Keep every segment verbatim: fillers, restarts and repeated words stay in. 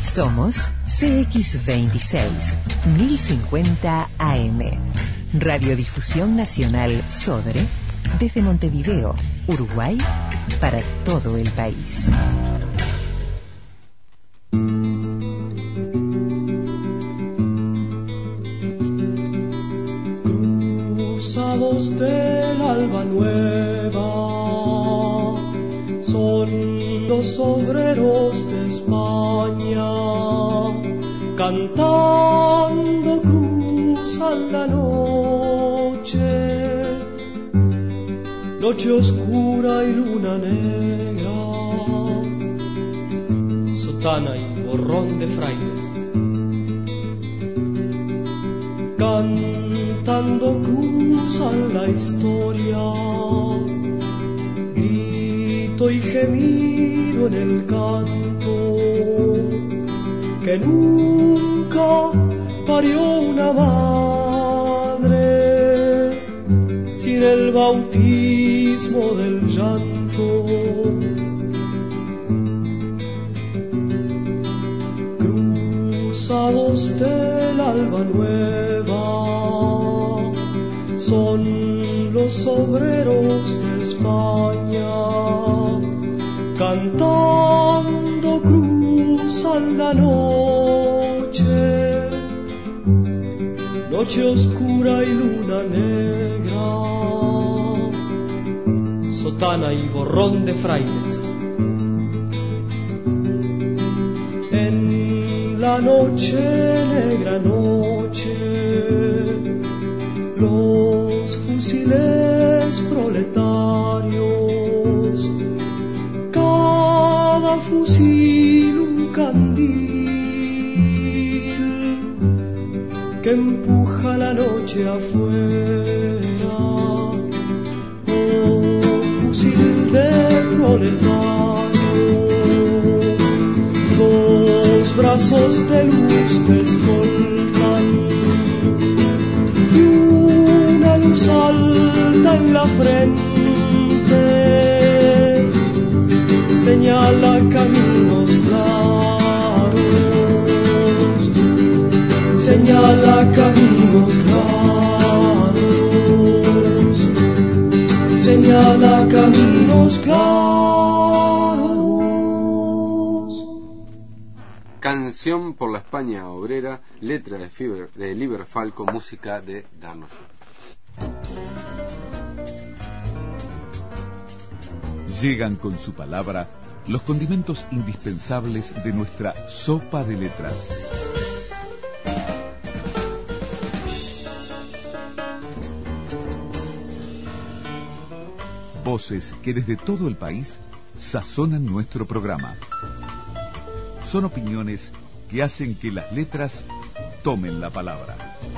Somos C X veintiséis, mil cincuenta A M. Radiodifusión Nacional Sodre, desde Montevideo, Uruguay, para todo el país. Cruzados del alba nueva son los obreros de España, cantando cruzan la noche, noche oscura y luna negra, sotana y borrón de frailes, cantando cruzan la historia, grito y gemido en el canto, que nunca parió una madre sin el bautismo del llanto. Cruzados del alba nueva son los obreros de España, cantando cruzan la noche, noche oscura y luna negra, sotana y borrón de frailes. En la noche, negra noche, los fusiles proletarios, cada fusil un candil que empuja la noche afuera. Oh, fusil de proletario, dos brazos de luz te escoltan y una luz alta en la frente señala caminos claros, señala caminos claros, señala caminos claros. Canción por la España obrera, letra de, Fiber, de Liber Falco, música de Darno. Llegan con su palabra los condimentos indispensables de nuestra sopa de letras. Voces que desde todo el país sazonan nuestro programa. Son opiniones que hacen que las letras tomen la palabra.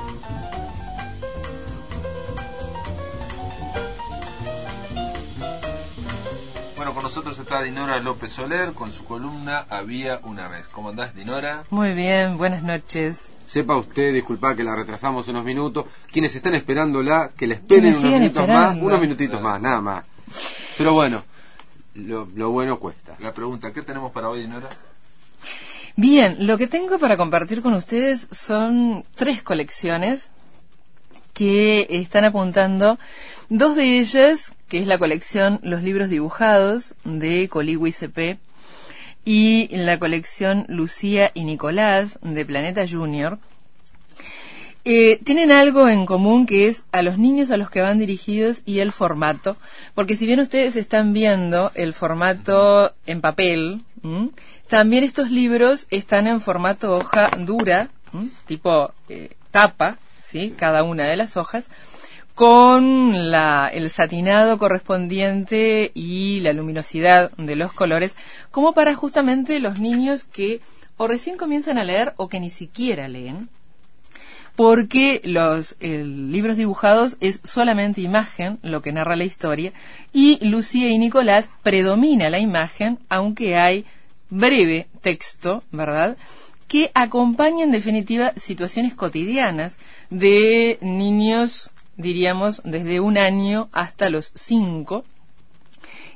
Bueno, con nosotros está Dinora López Soler con su columna Había una vez. ¿Cómo andás, Dinora? Muy bien, buenas noches. Sepa usted, disculpa que la retrasamos unos minutos. Quienes están esperándola, que la esperen unos minutos esperando. más, unos minutitos más, nada más. Pero bueno, lo, lo bueno cuesta. La pregunta, ¿qué tenemos para hoy, Dinora? Bien, lo que tengo para compartir con ustedes son tres colecciones que están apuntando. Dos de ellas, que es la colección Los Libros Dibujados de Coligüe C P y la colección Lucía y Nicolás de Planeta Junior, eh, tienen algo en común, que es a los niños a los que van dirigidos y el formato, porque si bien ustedes están viendo el formato en papel, ¿m? también estos libros están en formato hoja dura, ¿m? tipo eh, tapa, ¿sí? Cada una de las hojas, con la, el satinado correspondiente y la luminosidad de los colores, como para justamente los niños que o recién comienzan a leer o que ni siquiera leen, porque los eh, libros dibujados es solamente imagen lo que narra la historia, y Lucía y Nicolás predomina la imagen, aunque hay breve texto, ¿verdad?, que acompaña en definitiva situaciones cotidianas de niños, diríamos, desde un año hasta los cinco,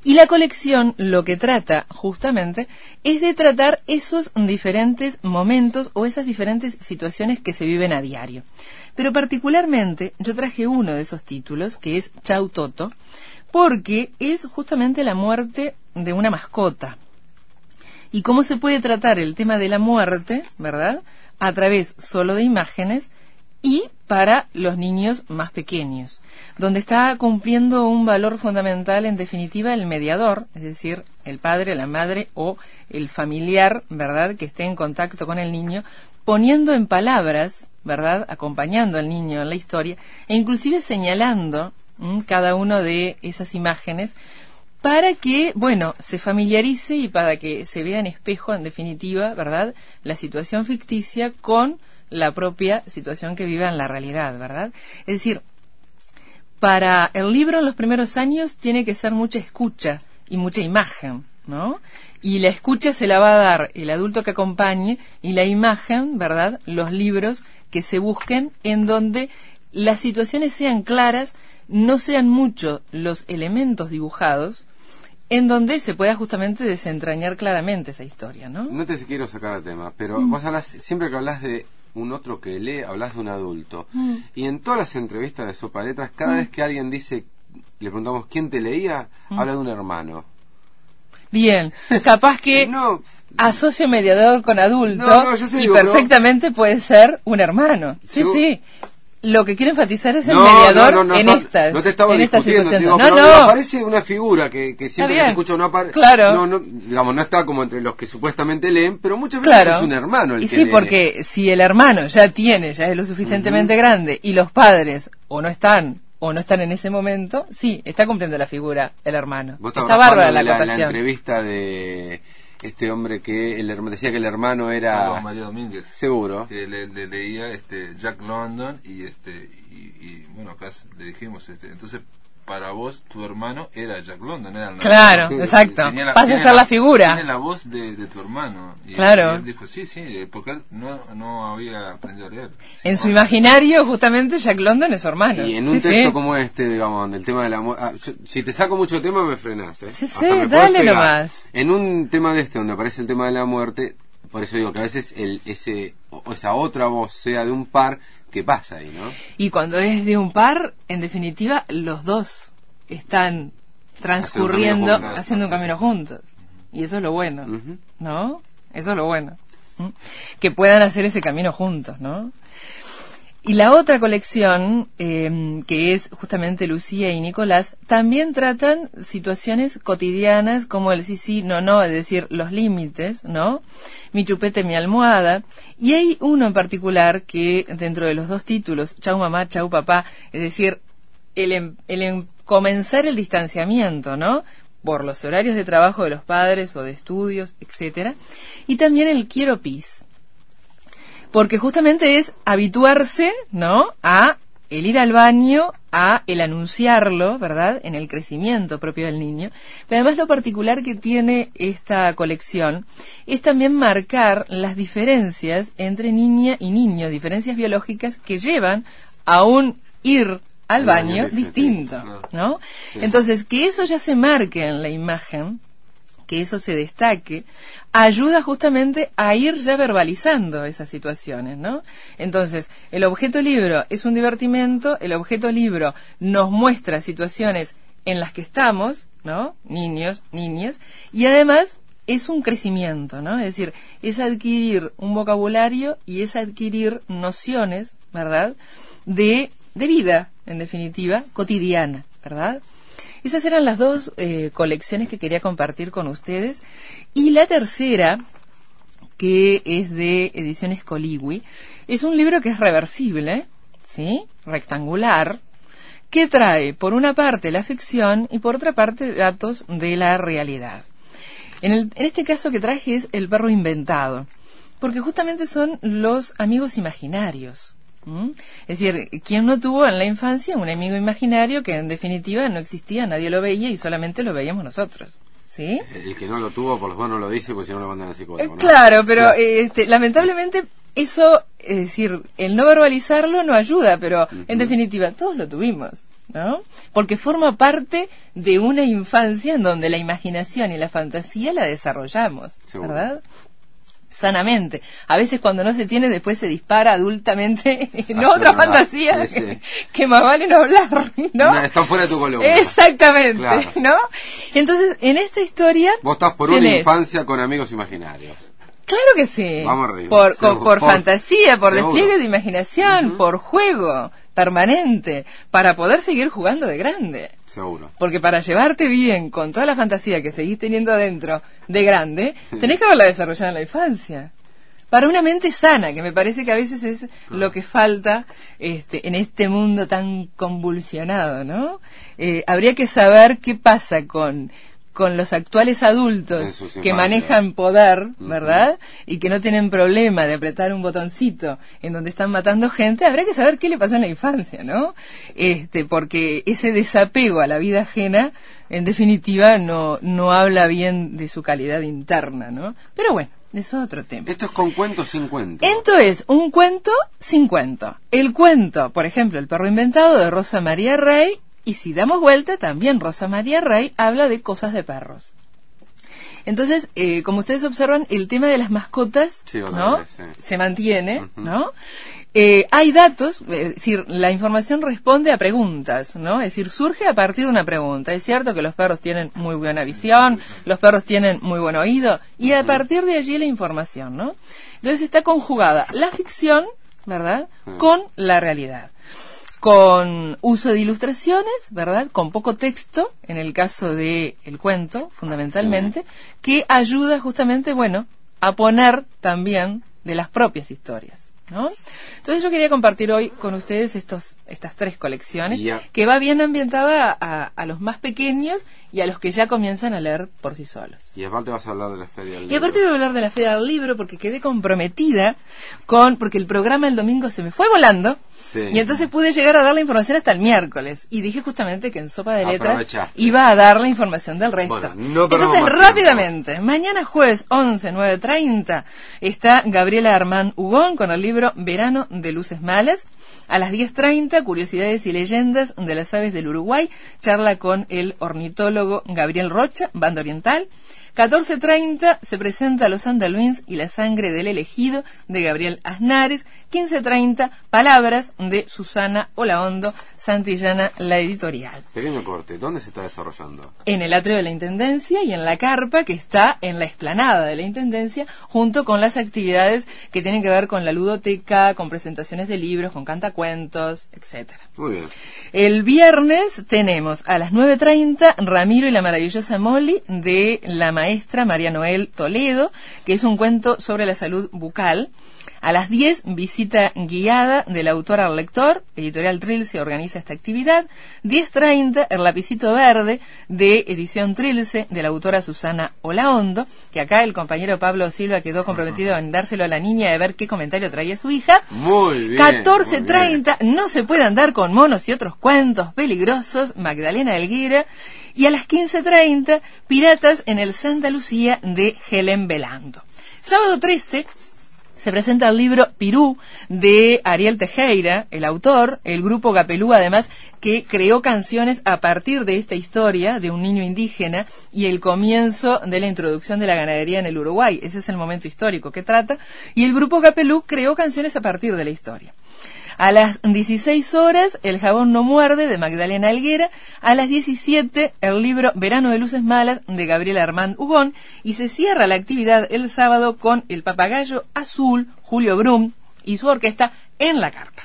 Y la colección lo que trata justamente es de tratar esos diferentes momentos o esas diferentes situaciones que se viven a diario. Pero particularmente yo traje uno de esos títulos, que es Chau Toto, porque es justamente la muerte de una mascota. Y cómo se puede tratar el tema de la muerte, ¿verdad?, a través solo de imágenes y para los niños más pequeños, donde está cumpliendo un valor fundamental, en definitiva, el mediador, es decir, el padre, la madre o el familiar, ¿verdad?, que esté en contacto con el niño, poniendo en palabras, ¿verdad?, acompañando al niño en la historia e inclusive señalando ¿m? cada una de esas imágenes para que, bueno, se familiarice y para que se vea en espejo, en definitiva, ¿verdad?, la situación ficticia con la propia situación que vive en la realidad, ¿verdad? Es decir, para el libro en los primeros años tiene que ser mucha escucha y mucha imagen, ¿no? Y la escucha se la va a dar el adulto que acompañe y la imagen, ¿verdad?, los libros que se busquen en donde las situaciones sean claras, no sean mucho los elementos dibujados, en donde se pueda justamente desentrañar claramente esa historia, ¿no? No te quiero sacar el tema, pero mm. vos hablas, siempre que hablas de un otro que lee, hablas de un adulto. Mm. Y en todas las entrevistas de Sopa Letras, cada mm. vez que alguien dice, le preguntamos quién te leía, mm. habla de un hermano. Bien, capaz que no, asocio mediador con adulto no, no, yo sé, y digo, perfectamente pero... puede ser un hermano. Sí, yo... sí. Lo que quiero enfatizar es el no, mediador no, no, no, en no, estas no te estaba en esta discutiendo, situación. digo, No, pero no. me aparece una figura que, que siempre que te escucho no aparece. Claro. No, no, digamos, no está como entre los que supuestamente leen, pero muchas veces claro. es un hermano el y que sí, lee. porque si el hermano ya tiene, ya es lo suficientemente uh-huh. grande y los padres o no están o no están en ese momento, sí, está cumpliendo la figura el hermano. Vos está bárbara la acotación. acotación. La entrevista de este hombre que el, decía que el hermano era Carlos María Domínguez, seguro que le, le leía este Jack London y este y, y bueno, acá le dijimos este entonces para vos tu hermano era Jack London, era el claro, que, exacto, la, pasa a ser la, la figura, tiene la voz de, de tu hermano y, claro. y él dijo sí, sí, porque él no, no había aprendido a leer sí, en su imaginario justamente Jack London es su hermano y en un sí, texto sí. como este, digamos, del tema de la ah, yo, si te saco mucho tema me frenás ¿eh? sí, sí, dale nomás. En un tema de este donde aparece el tema de la muerte, por eso digo que a veces el, ese o esa otra voz sea de un par, ¿qué pasa ahí, no? Y cuando es de un par, en definitiva, los dos están transcurriendo, haciendo un camino, haciendo un camino juntos. Y eso es lo bueno, uh-huh. ¿no? Eso es lo bueno. ¿Mm? Que puedan hacer ese camino juntos, ¿no? Y la otra colección, eh, que es justamente Lucía y Nicolás, también tratan situaciones cotidianas como el sí, sí, no, no, es decir, los límites, ¿no? Mi chupete, mi almohada. Y hay uno en particular que dentro de los dos títulos, Chau mamá, chau papá, es decir, el, el, el comenzar el distanciamiento, ¿no? Por los horarios de trabajo de los padres o de estudios, etcétera. Y también el quiero pis. Porque justamente es habituarse, ¿no?, a el ir al baño, a el anunciarlo, ¿verdad?, en el crecimiento propio del niño. Pero además lo particular que tiene esta colección es también marcar las diferencias entre niña y niño, diferencias biológicas que llevan a un ir al baño, baño distinto, ¿no? Sí. Entonces, que eso ya se marque en la imagen, que eso se destaque, ayuda justamente a ir ya verbalizando esas situaciones, ¿no? Entonces, el objeto libro es un divertimento, el objeto libro nos muestra situaciones en las que estamos, ¿no? Niños, niñas, y además es un crecimiento, ¿no? Es decir, es adquirir un vocabulario y es adquirir nociones, ¿verdad?, de, de vida, en definitiva, cotidiana, ¿verdad? Esas eran las dos eh, colecciones que quería compartir con ustedes. Y la tercera, que es de Ediciones Coligüi, es un libro que es reversible, ¿sí?, rectangular, que trae por una parte la ficción y por otra parte datos de la realidad. En, el, en este caso que traje es El perro inventado, porque justamente son los amigos imaginarios. ¿Mm? Es decir, ¿quién no tuvo en la infancia un amigo imaginario que en definitiva no existía, nadie lo veía y solamente lo veíamos nosotros? ¿Sí? El que no lo tuvo, por lo menos no lo dice, porque si no lo mandan al psicólogo, ¿no? Claro, pero claro. Este, lamentablemente eso, es decir, el no verbalizarlo no ayuda, pero uh-huh. en definitiva todos lo tuvimos. ¿no? Porque forma parte de una infancia en donde la imaginación y la fantasía la desarrollamos, Seguro. ¿verdad? Sanamente. A veces cuando no se tiene, después se dispara adultamente en Hace otra una- fantasía sí, sí. que, que más vale no hablar, ¿no? No, está fuera de tu columna. Exactamente, Claro. ¿no? Entonces, en esta historia... Vos estás por una tenés- infancia con amigos imaginarios. Claro que sí. Vamos arriba. Por, Seguro. por, por Por- fantasía, por seguro. despliegue de imaginación, por juego permanente, para poder seguir jugando de grande. Seguro. Porque para llevarte bien con toda la fantasía que seguís teniendo adentro de grande, tenés que haberla desarrollado en la infancia. Para una mente sana, que me parece que a veces es lo que falta este, en este mundo tan convulsionado, ¿no? Eh, habría que saber qué pasa con, con los actuales En adultos sus que infancias. manejan poder, ¿verdad? Y que no tienen problema de apretar un botoncito en donde están matando gente. Habría que saber qué le pasó en la infancia, ¿no? Este, porque ese desapego a la vida ajena, en definitiva, no, no habla bien de su calidad interna, ¿no? Pero bueno, eso es otro tema. Esto es con cuento sin cuento. Esto es un cuento sin cuento. El cuento, por ejemplo, El perro inventado de Rosa María Rey, y si damos vuelta, también Rosa María Rey habla de cosas de perros. Entonces, eh, como ustedes observan, el tema de las mascotas, Sí, otra ¿no? vez, sí. Se mantiene, Ujú. ¿no? Eh, hay datos, es decir, la información responde a preguntas, ¿no? Es decir, surge a partir de una pregunta. Es cierto que los perros tienen muy buena visión, los perros tienen muy buen oído, y a partir de allí la información, ¿no? Entonces está conjugada la ficción, ¿verdad?, Sí. con la realidad. Con uso de ilustraciones, ¿verdad?, con poco texto, en el caso de el cuento, fundamentalmente, que ayuda justamente, bueno, a poner también de las propias historias, ¿no? Entonces yo quería compartir hoy con ustedes estos, estas tres colecciones, Ya. que va bien ambientada a, a los más pequeños y a los que ya comienzan a leer por sí solos. Y aparte vas a hablar de la Feria del Y Libro. aparte voy a hablar de la Feria del Libro porque quedé comprometida con, porque el programa el domingo se me fue volando, Sí. y entonces pude llegar a dar la información hasta el miércoles, y dije justamente que en Sopa de Letras Aprovechaste. iba a dar la información del resto. Bueno, no perdamos entonces, más rápidamente, mañana jueves once, nueve treinta, está Gabriela Armán Hugón con el libro Verano de Luces Malas. A las diez treinta, Curiosidades y Leyendas de las Aves del Uruguay, charla con el ornitólogo Gabriel Rocha, Banda Oriental. catorce treinta se presenta Los Andaluins y la sangre del elegido de Gabriel Aznares. quince treinta, Palabras de Susana Olaondo, Santillana, la editorial. Pequeño corte, ¿dónde se está desarrollando? En el atrio de la Intendencia y en la carpa que está en la explanada de la Intendencia, junto con las actividades que tienen que ver con la ludoteca, con presentaciones de libros, con cantacuentos, etcétera. Muy bien. El viernes tenemos a las nueve treinta Ramiro y la maravillosa Molly de la maestra María Noel Toledo, que es un cuento sobre la salud bucal. A las diez, visita guiada del autor al lector, Editorial Trilce organiza esta actividad. diez treinta, El lapicito verde, de Edición Trilce, de la autora Susana Olaondo, que acá el compañero Pablo Silva quedó comprometido en dárselo a la niña de ver qué comentario traía su hija. Muy bien. catorce muy treinta, No se puede andar con monos y otros cuentos peligrosos, Magdalena Helguera. Y a las quince treinta, Piratas en el Santa Lucía, de Helen Belando. Sábado trece, se presenta el libro Pirú, de Ariel Tejera, el autor, el grupo Gapelú, además, que creó canciones a partir de esta historia de un niño indígena y el comienzo de la introducción de la ganadería en el Uruguay. Ese es el momento histórico que trata. Y el grupo Gapelú creó canciones a partir de la historia. A las dieciséis horas, El jabón no muerde, de Magdalena Helguera. A las diecisiete, el libro Verano de Luces Malas, de Gabriel Armán Hugón. Y se cierra la actividad el sábado con El papagayo azul, Julio Brum, y su orquesta en la carpa.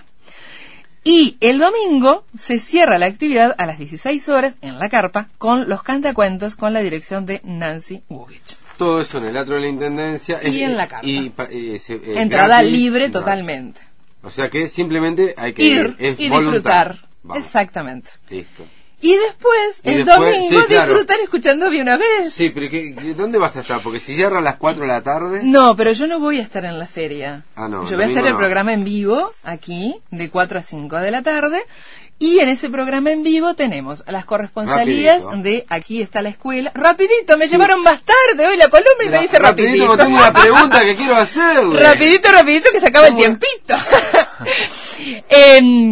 Y el domingo se cierra la actividad a las dieciséis horas en la carpa con los cantacuentos con la dirección de Nancy Wugich. Todo eso en el atrio de la Intendencia. Y en la carpa. Y, pa- y se- eh, Entrada gratis. libre Claro. totalmente. O sea que simplemente hay que Ir es y voluntario. disfrutar. Vamos. Exactamente. Listo. Y después, Y el después, domingo, sí, claro. disfrutar escuchando Bien una vez. Sí, pero ¿qué, qué- ¿dónde vas a estar? Porque si cierra a las cuatro de la tarde... No, pero yo no voy a estar en la feria. Ah, no, Yo el voy a hacer domingo el no. programa en vivo, aquí, de cuatro a cinco de la tarde. Y en ese programa en vivo tenemos las corresponsalías Rapidito. de Aquí está la escuela. Rapidito, me llevaron más tarde hoy la columna y me Mira, dice rapidito. porque tengo una pregunta que quiero hacerle. Rapidito, rapidito, que se acaba el ¿Cómo? tiempito. Em,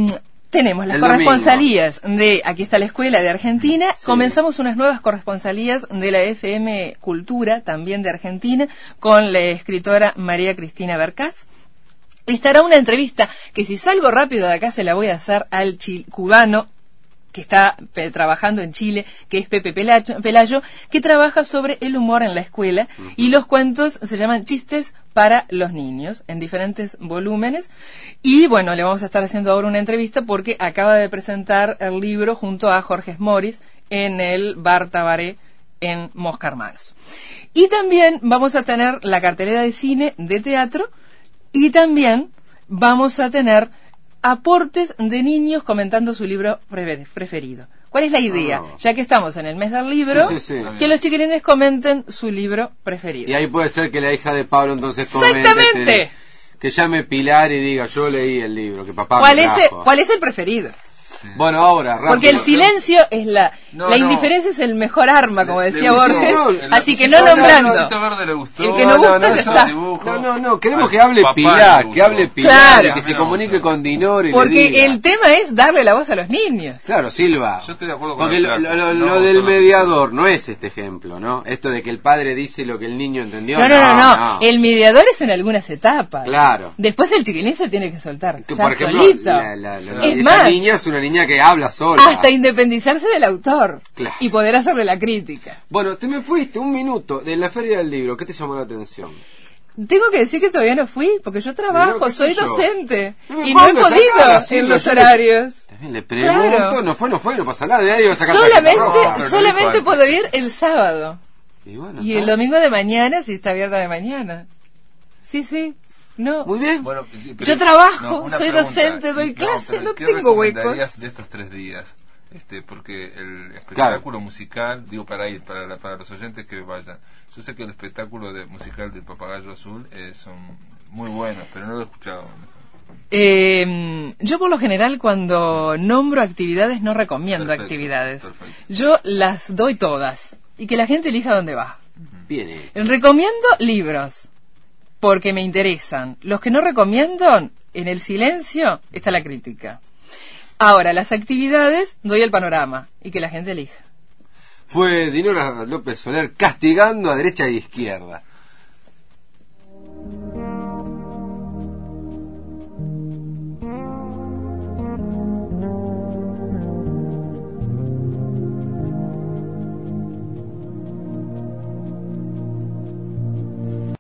Tenemos las El corresponsalías de Aquí está la escuela de Argentina. Sí. Comenzamos unas nuevas corresponsalías de la F M Cultura, también de Argentina, con la escritora María Cristina Bercás. Estará una entrevista que, si salgo rápido de acá, se la voy a hacer al chi- cubano que está pe- trabajando en Chile, que es Pepe Pelayo, Pelayo, que trabaja sobre el humor en la escuela, uh-huh. y los cuentos se llaman Chistes para los niños, en diferentes volúmenes. Y bueno, le vamos a estar haciendo ahora una entrevista porque acaba de presentar el libro junto a Jorge Moris en el Bar Tabaré en Mosca Hermanos. Y también vamos a tener la cartelera de cine, de teatro, y también vamos a tener aportes de niños comentando su libro pre- preferido. ¿Cuál es la idea? Oh. Ya que estamos en el mes del libro, sí, sí, sí. que los chiquilines comenten su libro preferido. Y ahí puede ser que la hija de Pablo entonces comente. ¡Exactamente! Este, que llame Pilar y diga, yo leí el libro, que papá ¿Cuál me es, el, trajo. ¿Cuál es el preferido? Sí. Bueno, ahora, rápido. Porque el silencio es la... No, la no. indiferencia es el mejor arma, como Le- decía le- Borges, no, el así que lapicito- no nombrando. El lapicito verde le gustó. El que no gusta, ya eso está. dibujo. No, no, no, queremos Al que hable papá Pilar, le que hable gustó. Pilar, Claro. y que A mí se no me comunique gusta. con Dinor y le Porque diga. el tema es darle la voz a los niños. Claro, Silva. Yo estoy de acuerdo con Porque el lo, flaco. lo- lo- No, lo del no, no. mediador no es este ejemplo, ¿no? Esto de que el padre dice lo que el niño entendió. No, no, no, no. El mediador es en algunas etapas. Claro. Después el chiquilín se tiene que soltar. Que, ya por ejemplo, solito. la, la- la- Es esta más, niña es una niña que habla sola. hasta independizarse del autor. Claro. Y poder hacerle la crítica. Bueno, te me fuiste un minuto de la Feria del Libro. ¿Qué te llamó la atención? Tengo que decir que todavía no fui, porque yo trabajo, Pero, ¿qué soy sé yo? docente. No me Y no he pongas podido acá, sí, en no, los yo le- horarios. También le pregunto, Claro. no fue, no fue, no pasa nada. De ahí va a sacar Solamente, tarjeta roja. pero no solamente dijo puedo antes. ir el sábado. Y, bueno, Y está. el domingo de mañana, si está abierta de mañana. Sí, sí. No. Muy bien. Bueno, pero- Yo trabajo, una soy docente, doy clase, pero no ¿qué tengo huecos? recomendarías de estos tres días? Este, porque el espectáculo musical, digo para ir, para, la- para los oyentes que vayan. Yo sé que el espectáculo de, musical del Papagayo Azul eh, son muy buenos, pero no lo he escuchado. Eh, yo por lo general cuando nombro actividades no recomiendo Perfecto, actividades. perfecto. Yo las doy todas y que la gente elija dónde va. Bien hecho. Recomiendo libros porque me interesan. Los que no recomiendo, en el silencio está la crítica. Ahora, las actividades doy el panorama y que la gente elija. Fue Dinora López Soler castigando a derecha e izquierda.